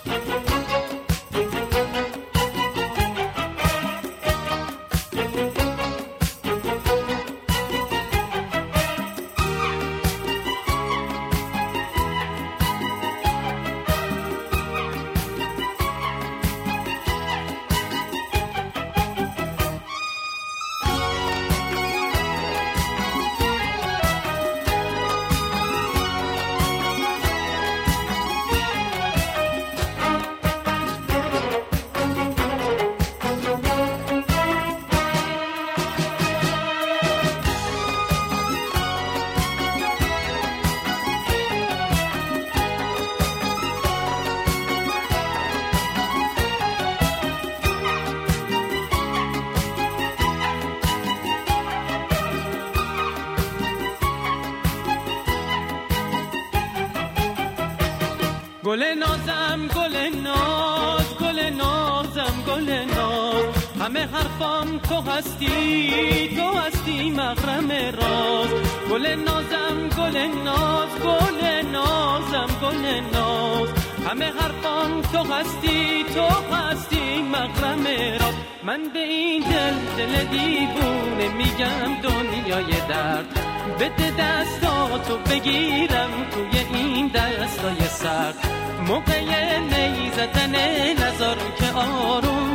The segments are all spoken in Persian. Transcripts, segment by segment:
گل نازم گل ناز، گل نازم گل ناز، همه حرفام تو هستی، تو هستی مغرم راز. گل نازم گل ناز، گل نازم گل ناز، همه حرفام تو هستی، تو هستی مغرم راز. من به این دل دیوونه میگم دنیای درد، بده دستاتو بگیرم توی این دستای سرد. موقع نی زدن نظر که آروم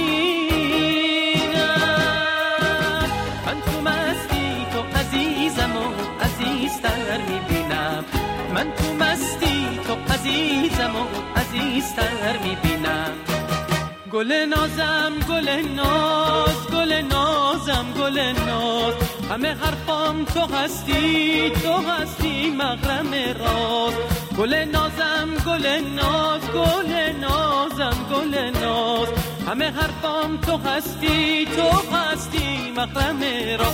بشینم، من تو مستی تو عزیزم و عزیزتر میبینم، من تو مستی تو عزیزم و عزیزتر میبینم. گل نازم گل ناز، گل نازم گل ناز، همه حرفام تو هستی، تو هستی مغرم راز. گل نازم گل ناز، گل نازم گل ناز، همه حرفام تو هستی، تو هستی مغرم راز.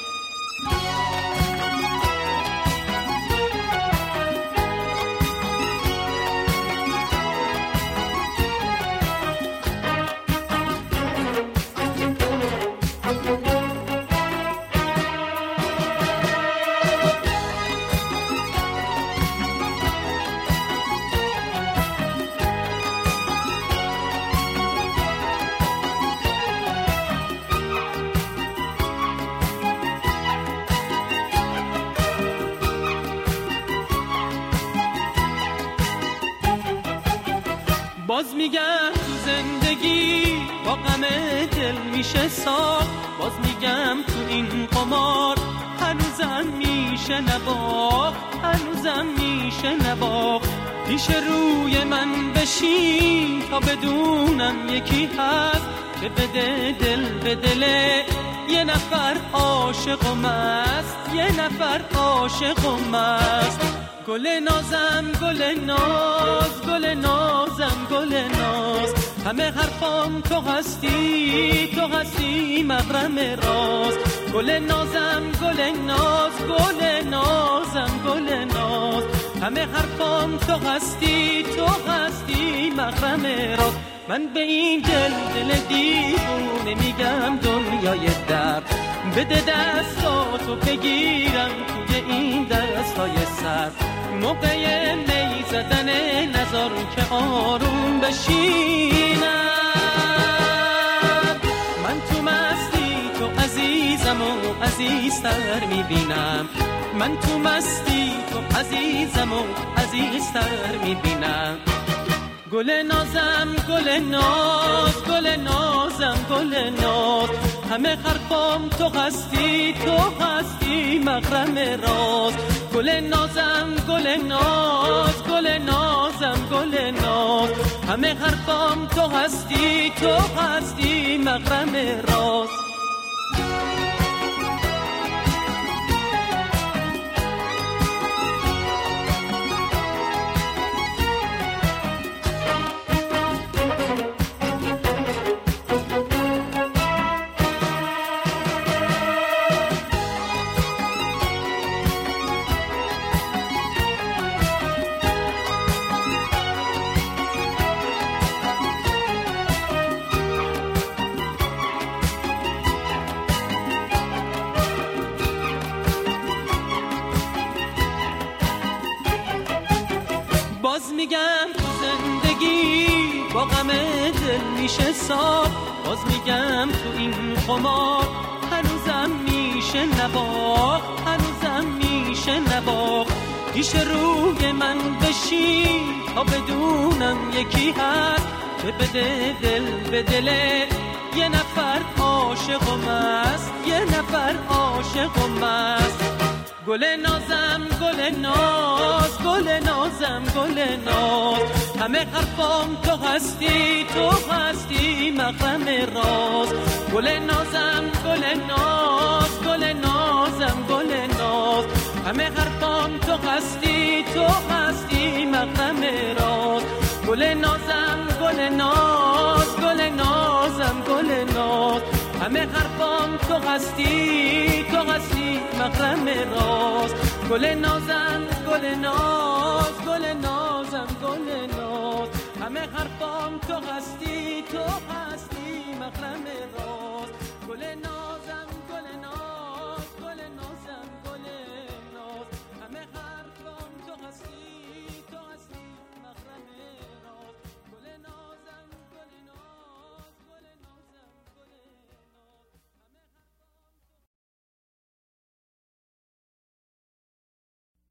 باز میگم تو زندگی با غم دل میشه ساخت، باز میگم تو این قمار هنوزم میشه نباخت، هنوزم میشه نباخت. پیش روی من بشین تا بدونم یکی هست که بده دل به دله یه نفر عاشقم است، یه نفر عاشقم است. گل نازم گل ناز، گل نازم گل ناز، همه حرفام تو هستی، تو هستی مغرم راز. گل نازم گل ناز، گل نازم گل ناز، همه حرفام تو هستی، تو هستی مغرم راز. من به این دل دیوونه میگم دنیای درد، بده دستاتو بگیرم توی این دستای سرد. موقع نی زدن نظر که آروم بشینم، من تو مستی تو عزیزم و عزیزتر میبینم، من تو مستی تو عزیزم و عزیزتر میبینم. گل نازم گل ناز، گل نازم گل ناز، همه حرفام تو هستی، تو هستی مغرم راز. گل نازم گل ناز، گل نازم گل ناز، همه حرفام تو هستی، تو هستی مغرم راز. تو زندگی با غم دل میشه سال، باز میگم تو این قمار هنوزم میشه نباخت، هنوزم میشه نباخت. پیش روی من بشین تا بدونم یکی هست که بده دل به دل یه نفر عاشقم است، یه نفر عاشقم است. گل نازم گل ناز، گل نازم گل ناز، همه حرفام تو هستی، تو هستی محرم راز. گل نازم گل ناز، گل نازم گل ناز، همه حرفام تو هستی، تو هستی محرم راز. گل نازم گل ناز، گل نازم گل ناز، همه حرفام تو هستی، تو هستی محرم راز. گل نازم گل ناز، گل نازم گل ناز، همه حرفام تو هستی، تو هستی محرم راز.